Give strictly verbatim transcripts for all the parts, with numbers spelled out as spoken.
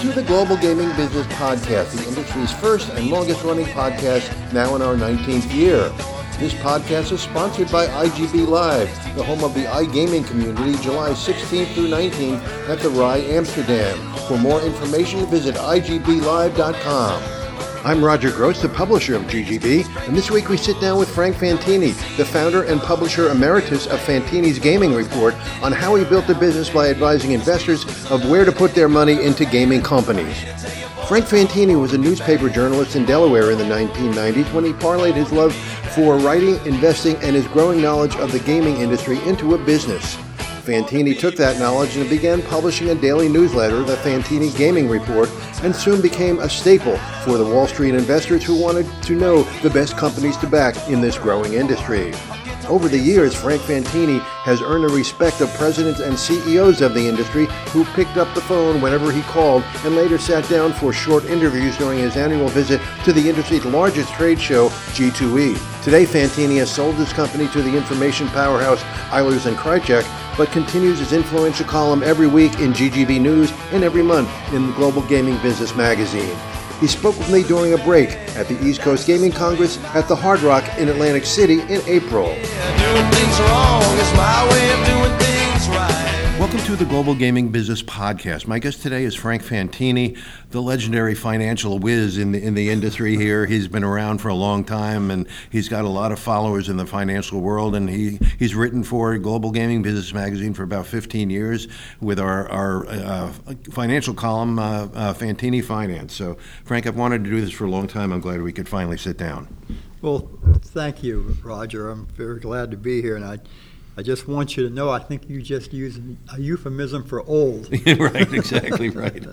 to the Global Gaming Business Podcast, the industry's first and longest-running podcast, now in our nineteenth year. This podcast is sponsored by I G B Live, the home of the iGaming community, July sixteenth through nineteenth at the R I Amsterdam. For more information, visit I G B live dot com. I'm Roger Gross, the publisher of G G B, and this week we sit down with Frank Fantini, the founder and publisher emeritus of Fantini's Gaming Report, on how he built a business by advising investors of where to put their money into gaming companies. Frank Fantini was a newspaper journalist in Delaware in the nineteen nineties when he parlayed his love for writing, investing, and his growing knowledge of the gaming industry into a business. Fantini took that knowledge and began publishing a daily newsletter, the Fantini Gaming Report, and soon became a staple for the Wall Street investors who wanted to know the best companies to back in this growing industry. Over the years, Frank Fantini has earned the respect of presidents and C E Os of the industry who picked up the phone whenever he called and later sat down for short interviews during his annual visit to the industry's largest trade show, G two E. Today, Fantini has sold his company to the information powerhouse Eilers and Krejcik, but continues his influential column every week in G G B News and every month in the Global Gaming Business magazine. He spoke with me during a break at the East Coast Gaming Congress at the Hard Rock in Atlantic City in April. Doing things wrong is my way of doing things right. Welcome to the Global Gaming Business Podcast. My guest today is Frank Fantini, the legendary financial whiz in the in the industry here. He's been around for a long time, and he's got a lot of followers in the financial world, and he, he's written for Global Gaming Business magazine for about fifteen years with our, our uh, financial column, uh, uh, Fantini Finance. So, Frank, I've wanted to do this for a long time. I'm glad we could finally sit down. Well, thank you, Roger. I'm very glad to be here, and I I just want you to know I think you just used a euphemism for old. Right, exactly right.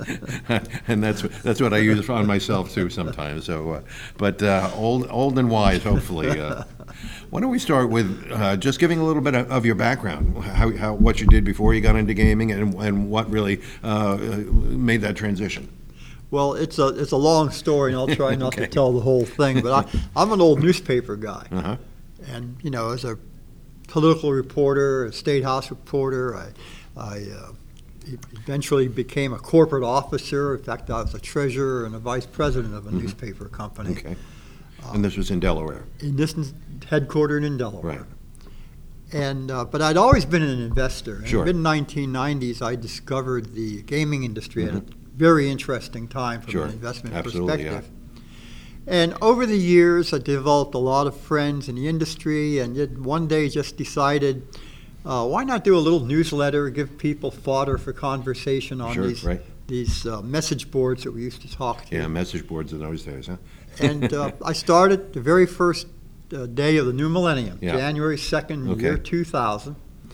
And that's that's what I use on myself too sometimes. So, uh, but uh, old old and wise, hopefully. Uh, why don't we start with uh, just giving a little bit of, of your background, how, how what you did before you got into gaming, and and what really uh, made that transition. Well, it's a it's a long story, and I'll try not Okay. to tell the whole thing. But I, I'm an old newspaper guy, Uh-huh. and you know, as a political reporter, a state house reporter, I, I uh, eventually became a corporate officer. In fact, I was a treasurer and a vice president of a Mm-hmm. newspaper company. Okay. And this was in Delaware. In this is headquartered in Delaware. Right. And uh, but I'd always been an investor. Sure. In the mid nineteen nineties, I discovered the gaming industry Mhm. at a very interesting time from Sure. an investment Absolutely, yeah. perspective. And over the years, I developed a lot of friends in the industry, and yet one day just decided, uh, why not do a little newsletter, give people fodder for conversation on Sure, these right. these uh, message boards that we used to talk to. Yeah, message boards in those days, huh? And uh, I started the very first uh, day of the new millennium, Yeah. January second, Okay. year two thousand,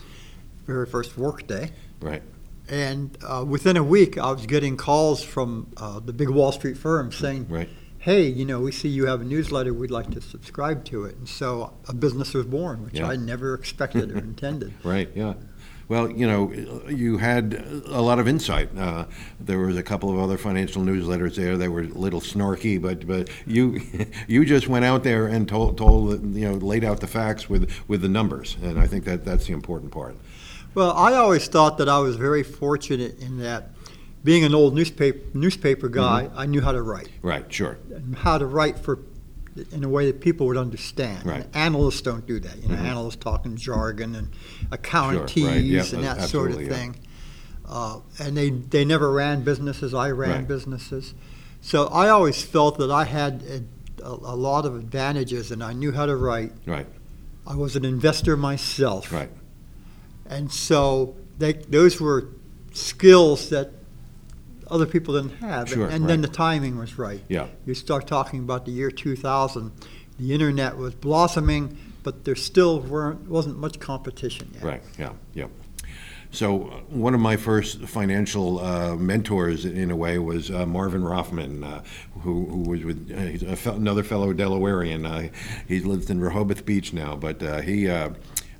very first work day. Right. And uh, within a week, I was getting calls from uh, the big Wall Street firms saying, Right. hey, you know, we see you have a newsletter, we'd like to subscribe to it. And so a business was born, which Yeah. I never expected or intended. Right, yeah. Well, you know, you had a lot of insight. Uh, there was a couple of other financial newsletters there that were a little snarky, but but you you just went out there and told told you know laid out the facts with with the numbers, and I think that that's the important part. Well, I always thought that I was very fortunate in that, being an old newspaper newspaper guy, Mm-hmm. I knew how to write. Right, sure. And how to write for in a way that people would understand. Right. And analysts don't do that. You know, Mhm. analysts talking jargon and accountantees Sure, right, yeah, and that sort of absolutely, yeah. thing. Uh, and they they never ran businesses. I ran Right. businesses. So I always felt that I had a, a, a lot of advantages, and I knew how to write. Right, I was an investor myself. right. And so they, those were skills that other people didn't have. Sure, and then right. the timing was right. Yeah. You start talking about the year two thousand, the internet was blossoming, but there still weren't wasn't much competition yet. Right, yeah, yeah. So uh, one of my first financial uh, mentors, in a way, was uh, Marvin Rothman, uh, who, who was with uh, he's a fe- another fellow Delawarean. Uh, he lives in Rehoboth Beach now, but uh, he uh,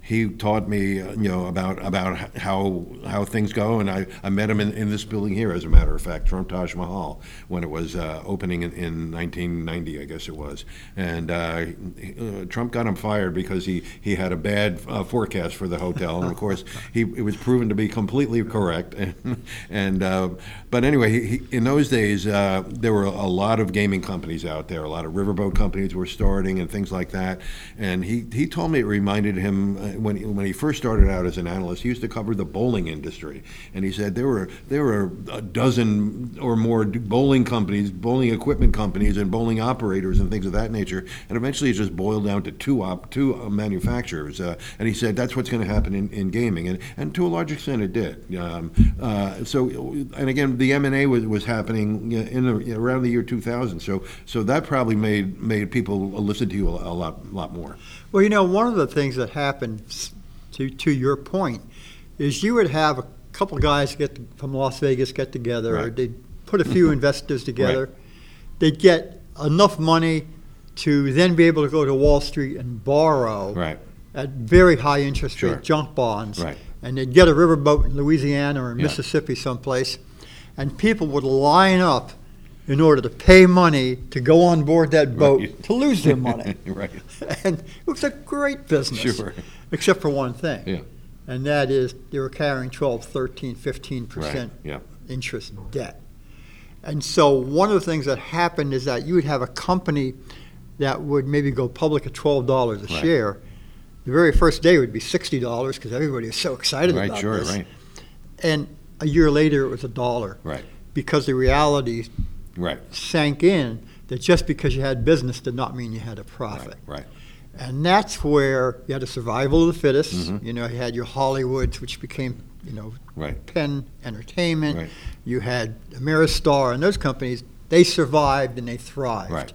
he taught me, uh, you know, about about how how things go, and I, I met him in, in this building here, as a matter of fact, Trump Taj Mahal, when it was uh, opening in, in nineteen ninety, I guess it was, and uh, uh, Trump got him fired because he, he had a bad uh, forecast for the hotel, and of course he it was proven to be completely correct, and, and uh, but anyway, he, he, in those days uh, there were a lot of gaming companies out there, a lot of riverboat companies were starting and things like that, and he, he told me it reminded him uh, when he, when he first started out as an analyst, he used to cover the bowling industry, and he said there were there were a dozen or more bowling companies, bowling equipment companies, and bowling operators and things of that nature, and eventually it just boiled down to two op two uh, manufacturers, uh, and he said that's what's going to happen in, in gaming, and and to a large extent it did. Um, uh, so, and again, the M and A was was happening in the, around the year two thousand, so so that probably made made people listen to you a, a lot lot more. Well, you know, one of the things that happened, to to your point, is you would have a couple guys get from Las Vegas get together, Right. or they'd put a few investors together. Right. They'd get enough money to then be able to go to Wall Street and borrow Right. at very high interest Sure. rate junk bonds. Right. And they'd get a riverboat in Louisiana or in Yeah. Mississippi someplace, and people would line up in order to pay money to go on board that boat Right. to lose their money. Right. And it was a great business. Sure. Except for one thing. Yeah. And that is they were carrying twelve, thirteen, fifteen percent Right. Yeah. interest debt. And so one of the things that happened is that you would have a company that would maybe go public at twelve dollars a Right. share. The very first day would be sixty dollars because everybody was so excited Right. about Sure. this. Right. And a year later it was a dollar. Right. Because the reality Right. sank in that just because you had business did not mean you had a profit. Right. Right. And that's where you had a survival of the fittest. Mhm. You know, you had your Hollywoods, which became, you know, Right. Penn Entertainment. Right. You had Ameristar, and those companies, they survived and they thrived. Right.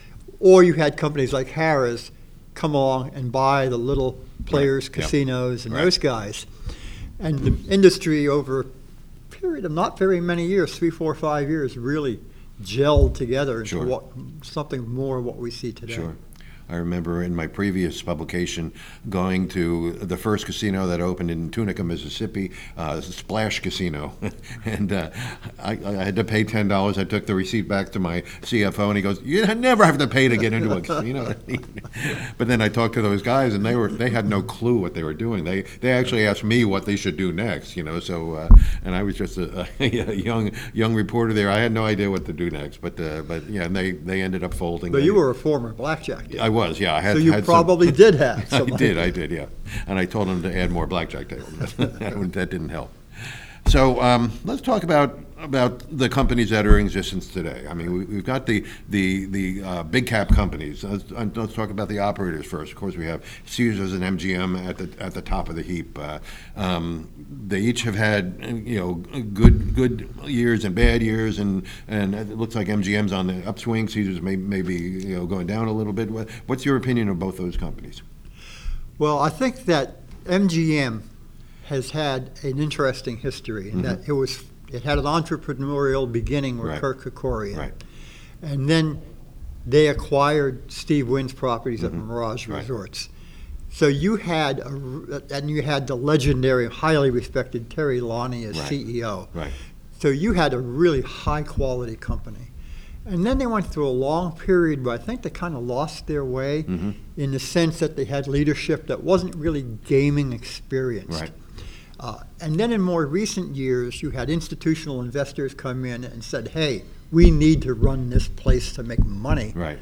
Or you had companies like Harrah's come along and buy the little players, Right. Yeah. casinos, and Right. those guys. And the industry over a period of not very many years, three, four, five years, really gelled together into Sure. what, something more of what we see today. Sure. I remember in my previous publication going to the first casino that opened in Tunica, Mississippi, uh, Splash Casino, and uh, I, I had to pay ten dollars. I took the receipt back to my C F O, and he goes, "You never have to pay to get into a casino." But then I talked to those guys, and they were they had no clue what they were doing. They they actually asked me what they should do next, you know. So uh, and I was just a, a young young reporter there. I had no idea what to do next, but uh, but yeah, and they they ended up folding. But They- you were a former blackjack dealer. I was, yeah. I had, So you had some- probably did have I some. did, I did, yeah. And I told him to add more blackjack tables. That didn't help. So um, let's talk about about the companies that are in existence today. I mean, we, we've got the the the uh, big cap companies. Let's, uh, let's talk about the operators first. Of course, we have Caesars and M G M at the at the top of the heap. Uh, um, they each have had you know good good years and bad years, and and it looks like M G M's on the upswing. Caesars may may be you know going down a little bit. What- What's your opinion of both those companies? Well, I think that M G M has had an interesting history in that it was it had an entrepreneurial beginning with Right. Kirk Kerkorian. Right. And then they acquired Steve Wynn's properties at Mirage Right. Resorts. So you had a, and you had the legendary, highly respected Terry Lonnie as Right. C E O. Right. So you had a really high quality company. And then they went through a long period where I think they kind of lost their way Mhm. in the sense that they had leadership that wasn't really gaming experienced. Right. Uh, and then in more recent years, you had institutional investors come in and said, hey, we need to run this place to make money. Right.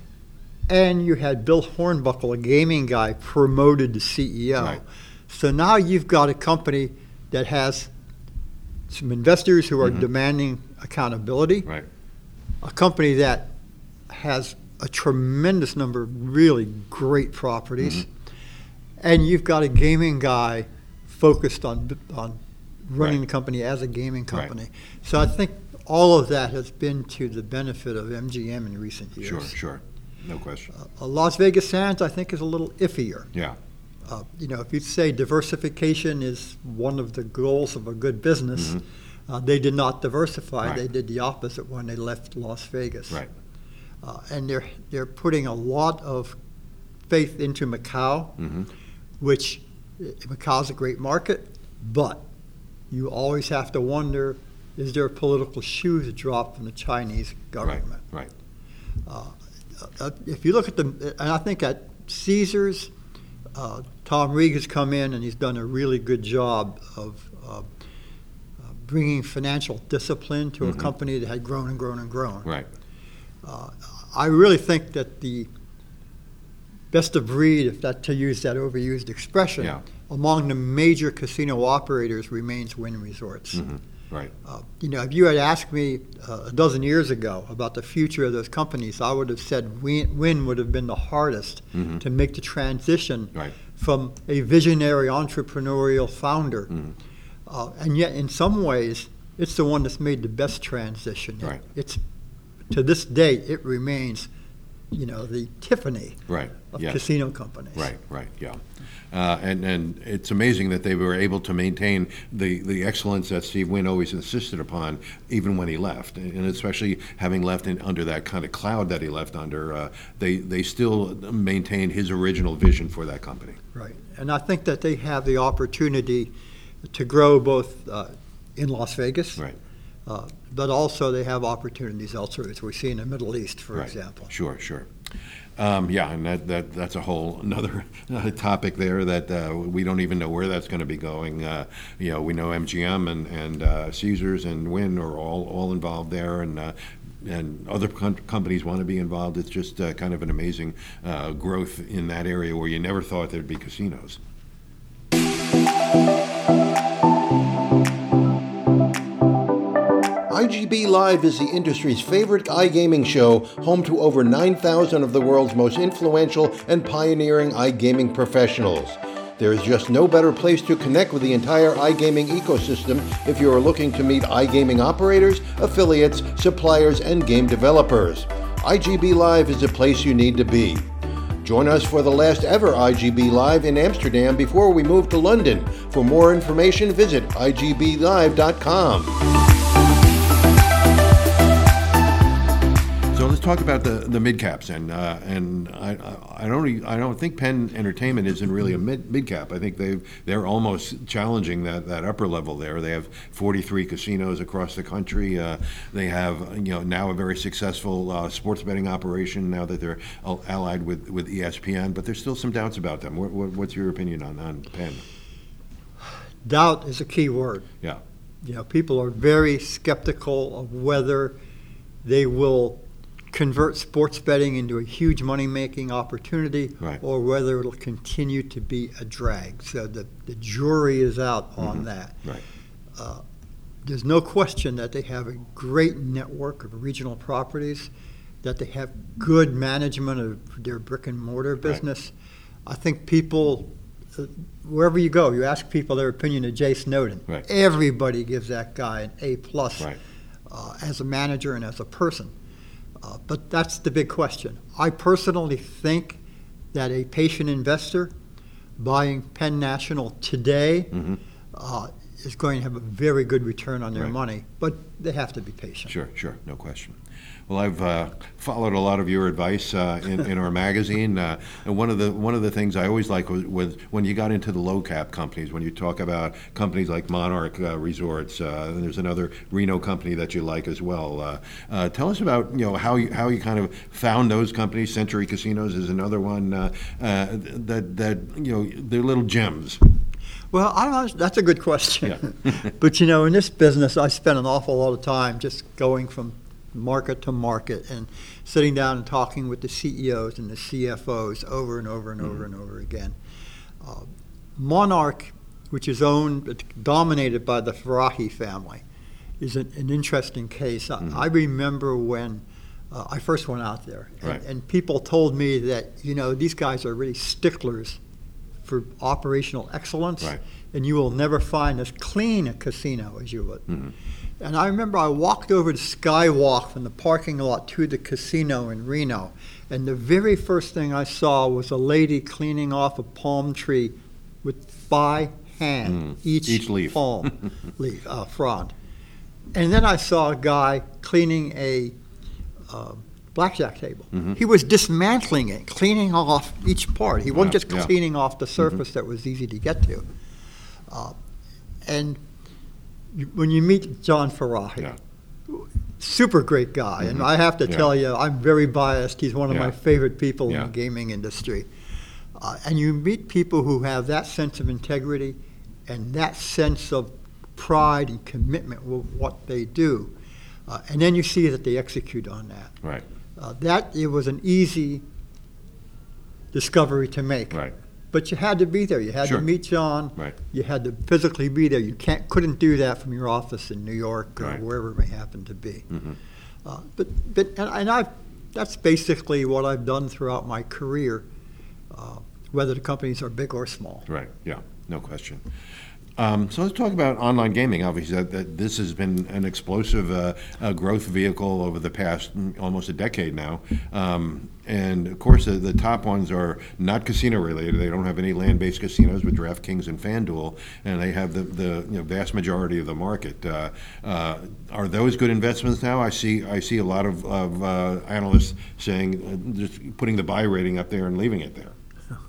And you had Bill Hornbuckle, a gaming guy, promoted to C E O. Right. So now you've got a company that has some investors who are Mhm. demanding accountability, Right. a company that has a tremendous number of really great properties, Mhm. and you've got a gaming guy focused on on running Right. the company as a gaming Right. company. So I think all of that has been to the benefit of M G M in recent years. Sure, sure. No question. Uh, Las Vegas Sands, I think, is a little iffier. Yeah. Uh, you know, if you say diversification is one of the goals of a good business, Mhm. uh, they did not diversify. Right. They did the opposite when they left Las Vegas. Right. Uh, and they're they're putting a lot of faith into Macau, Mhm. which Macau's a great market, but you always have to wonder, is there a political shoe to drop from the Chinese government? Right, right. Uh, uh, if you look at the, and I think at Caesars, uh, Tom Reeg has come in and he's done a really good job of uh, uh, bringing financial discipline to mm-hmm. a company that had grown and grown and grown. Right. Uh, I really think that the best of breed, if that to use that overused expression, yeah. among the major casino operators remains Wynn Resorts. Mm-hmm. Right. Uh, you know, if you had asked me uh, a dozen years ago about the future of those companies, I would have said Wynn, Wynn would have been the hardest mm-hmm. to make the transition right. from a visionary entrepreneurial founder. Mm-hmm. Uh, and yet, in some ways, it's the one that's made the best transition. Right. It, it's to this day, it remains, you know, the Tiffany right. of yes. casino companies. Right, right, yeah. Uh, and, and it's amazing that they were able to maintain the, the excellence that Steve Wynn always insisted upon, even when he left. And especially having left in, under that kind of cloud that he left under, uh, they, they still maintained his original vision for that company. Right. And I think that they have the opportunity to grow both uh, in Las Vegas, right. uh, but also they have opportunities elsewhere, as we see in the Middle East, for right. example. Sure, sure. Um, yeah, and that, that that's a whole another uh, topic there that uh, we don't even know where that's going to be going. Uh, you know, we know M G M and and uh, Caesars and Wynn are all all involved there, and uh, and other com- companies want to be involved. It's just uh, kind of an amazing uh, growth in that area where you never thought there'd be casinos. I G B Live is the industry's favorite iGaming show, home to over nine thousand of the world's most influential and pioneering iGaming professionals. There is just no better place to connect with the entire iGaming ecosystem if you are looking to meet iGaming operators, affiliates, suppliers, and game developers. I G B Live is the place you need to be. Join us for the last ever I G B Live in Amsterdam before we move to London. For more information, visit I G B live dot com. So let's talk about the, the mid caps, and uh, and I I don't I don't think Penn Entertainment isn't really a mid mid cap. I think they they're almost challenging that, that upper level there. They have forty-three casinos across the country. Uh, they have you know now a very successful uh, sports betting operation now that they're allied with, with E S P N. But there's still some doubts about them. What, what, what's your opinion on on Penn? Doubt is a key word. Yeah. You know, people are very skeptical of whether they will convert sports betting into a huge money-making opportunity, right. or whether it'll continue to be a drag. So the, the jury is out on mm-hmm. that. Right. Uh, there's no question that they have a great network of regional properties, that they have good management of their brick-and-mortar business. Right. I think people, uh, wherever you go, you ask people their opinion of Jay Snowden. Right. Everybody gives that guy an A plus right. uh, as a manager and as a person. Uh, but that's the big question. I personally think that a patient investor buying Penn National today mm-hmm. uh, is going to have a very good return on their right. money, but they have to be patient. Sure, sure, no question. Well, I've uh, followed a lot of your advice uh, in, in our magazine, uh, and one of the one of the things I always like was, was when you got into the low cap companies. When you talk about companies like Monarch uh, Resorts, uh, and there's another Reno company that you like as well. Uh, uh, tell us about you know how you how you kind of found those companies. Century Casinos is another one uh, uh, that that you know they're little gems. Well, I don't know, that's a good question. Yeah. But you know, in this business, I spend an awful lot of time just going from market to market and sitting down and talking with the C E Os and the C F Os over and over and mm-hmm. over and over again. Uh, Monarch, which is owned, dominated by the Farahi family, is an, an interesting case. Mm-hmm. I, I remember when uh, I first went out there, and, right. and people told me that, you know, these guys are really sticklers for operational excellence, right. and you will never find as clean a casino as you would. Mm-hmm. And I remember I walked over to Skywalk from the parking lot to the casino in Reno, and the very first thing I saw was a lady cleaning off a palm tree with by hand, mm. each, each leaf. palm leaf, uh, frond. And then I saw a guy cleaning a uh, blackjack table. Mhm. He was dismantling it, cleaning off each part. He wasn't Yeah, just yeah. cleaning off the surface that was easy to get to. Uh, and you, when you meet John Farahi, Yeah. super great guy, and Mhm. I have to Yeah. tell you, I'm very biased. He's one of Yeah. my favorite people Yeah. in the gaming industry. Uh, and you meet people who have that sense of integrity and that sense of pride and commitment with what they do. Uh, and then you see that they execute on that. Right. Uh, that it was an easy discovery to make. Right. But you had to be there. You had Sure. to meet John. Right. You had to physically be there. You can't couldn't do that from your office in New York or Right. wherever it may happen to be. Mhm. Uh, but but and, and I that's basically what I've done throughout my career, uh, whether the companies are big or small. Right. Yeah. No question. Um, so let's talk about online gaming. Obviously, that, that this has been an explosive uh, uh, growth vehicle over the past mm, almost a decade now. Um, and of course, the, the top ones are not casino related. They don't have any land-based casinos with DraftKings and FanDuel, and they have the, the you know, vast majority of the market. Uh, uh, are those good investments now? I see. I see a lot of, of uh, analysts saying uh, just putting the buy rating up there and leaving it there.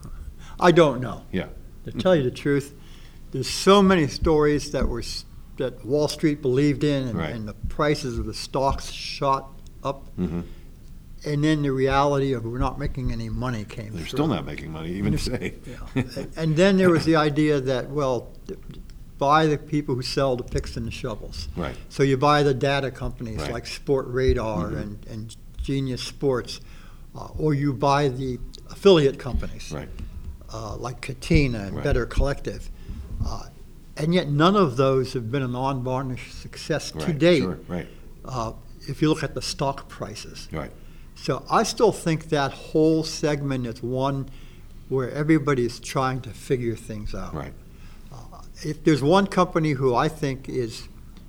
I don't know. Yeah. To tell you the truth, there's so many stories that were s- that Wall Street believed in, and, Right. and the prices of the stocks shot up, Mm-hmm. and then the reality of we're not making any money came. They're through. still not making money, even today. Yeah. And then there was the idea that, well, th- buy the people who sell the picks and the shovels. Right. So you buy the data companies Right. like Sport Radar Mhm. and, and Genius Sports, uh, or you buy the affiliate companies Right. uh, like Katina and Right. Better Collective. Uh, and yet none of those have been an unvarnished success to Right. date, Sure. Right. uh, if you look at the stock prices. Right. So I still think that whole segment is one where everybody is trying to figure things out. Right. Uh, if there's one company who I think is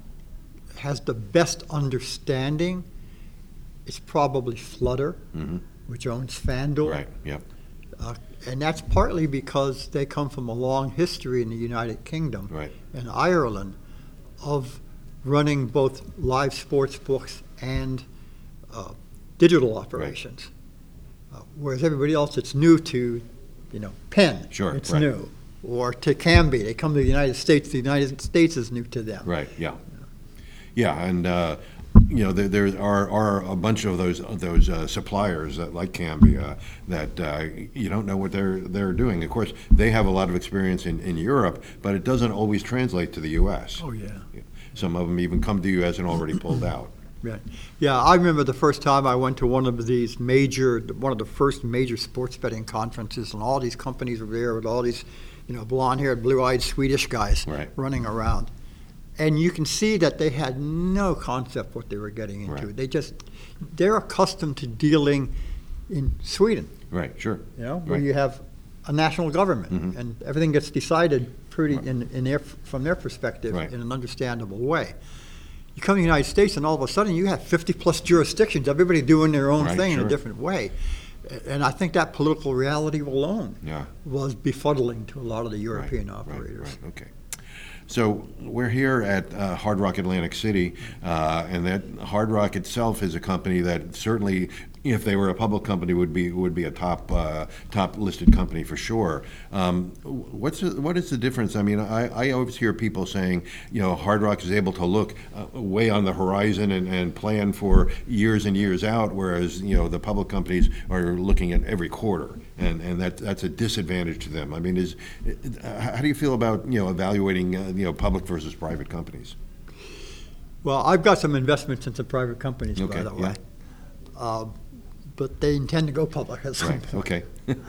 has the best understanding, it's probably Flutter, Mm-hmm. which owns FanDuel. Right. Yep. Uh, and that's partly because they come from a long history in the United Kingdom Right. and Ireland of running both live sports books and uh, digital operations. Uh, whereas everybody else, it's new to, you know, Penn. Sure, It's right. new. Or to Canby. They come to the United States. The United States is new to them. Right. Yeah. Yeah. And uh, you know, there, there are, are a bunch of those those uh, suppliers that, like Cambia, that uh, you don't know what they're they're doing. Of course, they have a lot of experience in, in Europe, but it doesn't always translate to the U S. Oh, yeah. Some of them even come to you as and already pulled out. Right. Yeah, I remember the first time I went to one of these major, one of the first major sports betting conferences, and all these companies were there with all these, you know, blonde-haired, blue-eyed Swedish guys Right. running around. And you can see that they had no concept what they were getting into. Right. They just, they're accustomed to dealing in Sweden, Right. Sure. you know, where Right. you have a national government, Mhm. and everything gets decided pretty Right. in, in their, from their perspective Right. in an understandable way. You come to the United States, and all of a sudden you have fifty plus jurisdictions, everybody doing their own Right, thing in sure. a different way. And I think that political reality alone Yeah. was befuddling to a lot of the Right, European right, operators. Right, okay. So we're here at uh, Hard Rock Atlantic City, uh, and that Hard Rock itself is a company that certainly, if they were a public company, would be would be a top uh, top listed company for sure. Um, what's the, what is the difference? I mean, I, I always hear people saying, you know, Hard Rock is able to look uh, way on the horizon and, and plan for years and years out, whereas you know the public companies are looking at every quarter, and and that that's a disadvantage to them. I mean, is uh, how do you feel about you know evaluating uh, you know public versus private companies? Well, I've got some investments in some private companies, by Okay, the yeah. way. Uh, but they intend to go public at some Right. point. Okay.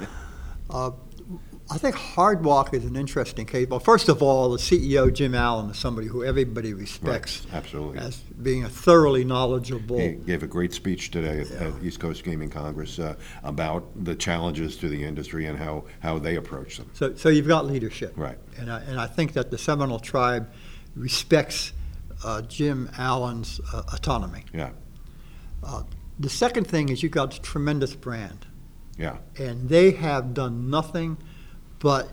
Uh, I think Hard Rock is an interesting case. Well, first of all, the C E O, Jim Allen, is somebody who everybody respects Right, absolutely. as being a thoroughly knowledgeable. He gave a great speech today at, Yeah. at East Coast Gaming Congress uh, about the challenges to the industry and how, how they approach them. So, so you've got leadership. Right. And I, and I think that the Seminole tribe respects uh, Jim Allen's uh, autonomy. Yeah. Uh, the second thing is you've got a tremendous brand. Yeah. And they have done nothing but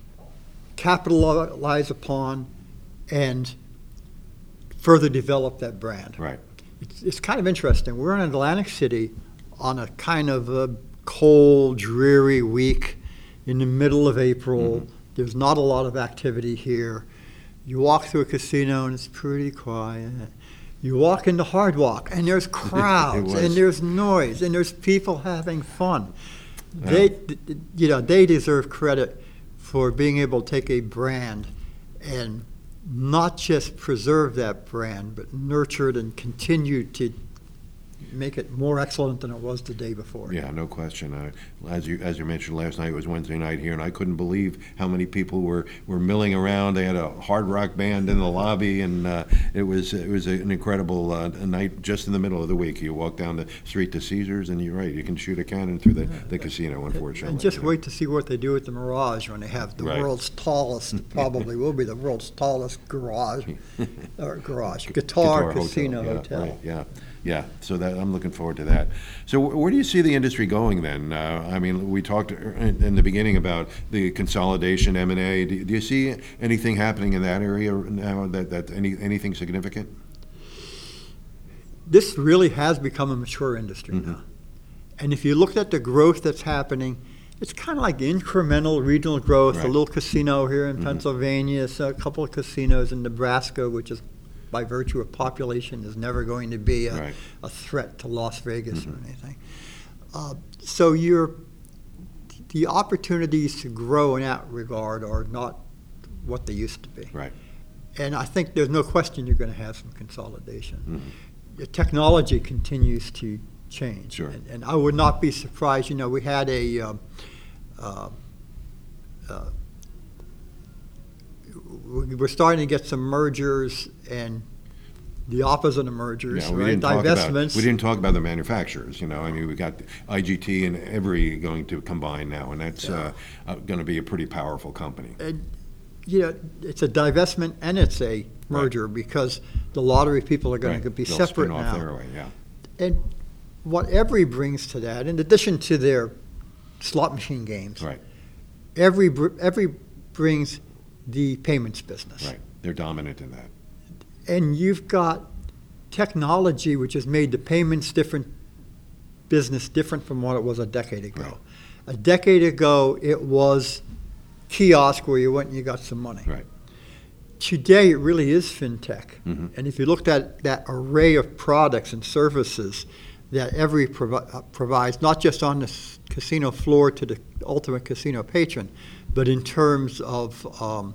capitalize upon and further develop that brand. Right. It's, it's kind of interesting. We're in Atlantic City on a kind of a cold, dreary week in the middle of April. Mm-hmm. There's not a lot of activity here. You walk through a casino and it's pretty quiet. You walk into Hard Walk and there's crowds and there's noise and there's people having fun. Yeah. They, you know, they deserve credit for being able to take a brand and not just preserve that brand, but nurture it and continue to make it more excellent than it was the day before. Yeah, no question. Uh, as you as you mentioned last night, it was Wednesday night here, and I couldn't believe how many people were, were milling around. They had a hard rock band in the lobby, and uh, it was it was an incredible uh, night just in the middle of the week. You walk down the street to Caesars, and you're right, you can shoot a cannon through the, the casino, unfortunately. And just you know. wait to see what they do at the Mirage when they have the right. world's tallest, probably will be the world's tallest garage, or garage, guitar, guitar casino hotel. hotel. Yeah, right, yeah. Yeah, so that I'm looking forward to that. So where do you see the industry going then? Uh, I mean, we talked in, in the beginning about the consolidation, M and A. Do, do you see anything happening in that area now? That that any anything significant? This really has become a mature industry mm-hmm. now, and if you look at the growth that's happening, it's kind of like incremental regional growth. Right. A little casino here in mm-hmm. Pennsylvania, so a couple of casinos in Nebraska, which is, by virtue of population, is never going to be a, right. a threat to Las Vegas mm-hmm. or anything. Uh, so you're, the opportunities to grow in that regard are not what they used to be. Right. And I think there's no question you're going to have some consolidation. Mm-hmm. The technology continues to change. Sure. And, and I would not be surprised. You know, we had a um, uh, uh, we're starting to get some mergers and the opposite of mergers, yeah, we right? Didn't talk Divestments. About, we didn't talk about the manufacturers, you know. I mean, we got I G T and Everi going to combine now, and that's yeah. uh, uh, going to be a pretty powerful company. And, you know, it's a divestment and it's a merger right. because the lottery people are going right. to be They'll separate spin off now. Their way, yeah. And what Everi brings to that, in addition to their slot machine games, right. Everi Everi brings the payments business. Right, they're dominant in that. And you've got technology which has made the payments different business different from what it was a decade ago. Right. A decade ago, it was kiosk where you went and you got some money. Right. Today, it really is fintech. Mm-hmm. And if you looked at that array of products and services that Everi provi- uh, provides, not just on the s- casino floor to the ultimate casino patron, but in terms of um,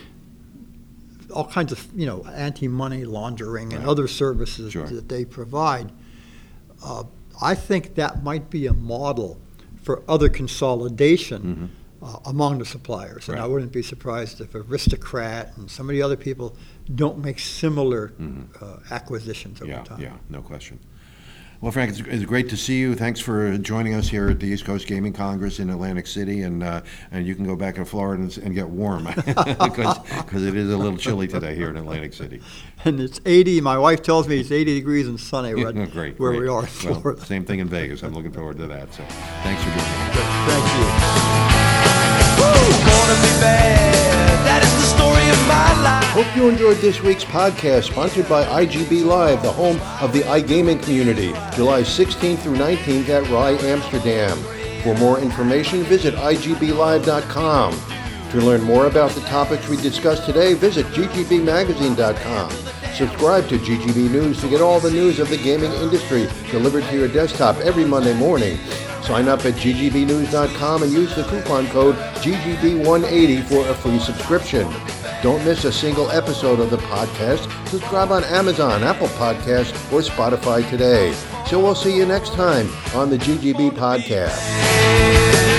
all kinds of, you know, anti-money laundering and right. other services sure. that they provide, uh, I think that might be a model for other consolidation mm-hmm. uh, among the suppliers. And right. I wouldn't be surprised if Aristocrat and some of the other people don't make similar mm-hmm. uh, acquisitions over yeah, time. Yeah, no question. Well, Frank, it's, it's great to see you. Thanks for joining us here at the East Coast Gaming Congress in Atlantic City, and uh, and you can go back to Florida and, and get warm because because it is a little chilly today here in Atlantic City. And it's eighty. My wife tells me it's eighty degrees and sunny right great, where great. we are in Well, Florida. same thing in Vegas. I'm looking forward to that. So, thanks for joining us. Thank you. Woo! Gonna be bad. That is the story of my life. Hope you enjoyed this week's podcast, sponsored by I G B Live, the home of the iGaming community, July sixteenth through nineteenth at Rye, Amsterdam. For more information, visit I G B live dot com. To learn more about the topics we discussed today, visit G G B magazine dot com. Subscribe to G G B News to get all the news of the gaming industry delivered to your desktop every Monday morning. Sign up at G G B news dot com and use the coupon code G G B one eighty for a free subscription. Don't miss a single episode of the podcast. Subscribe on Amazon, Apple Podcasts, or Spotify today. So we'll see you next time on the G G B Podcast.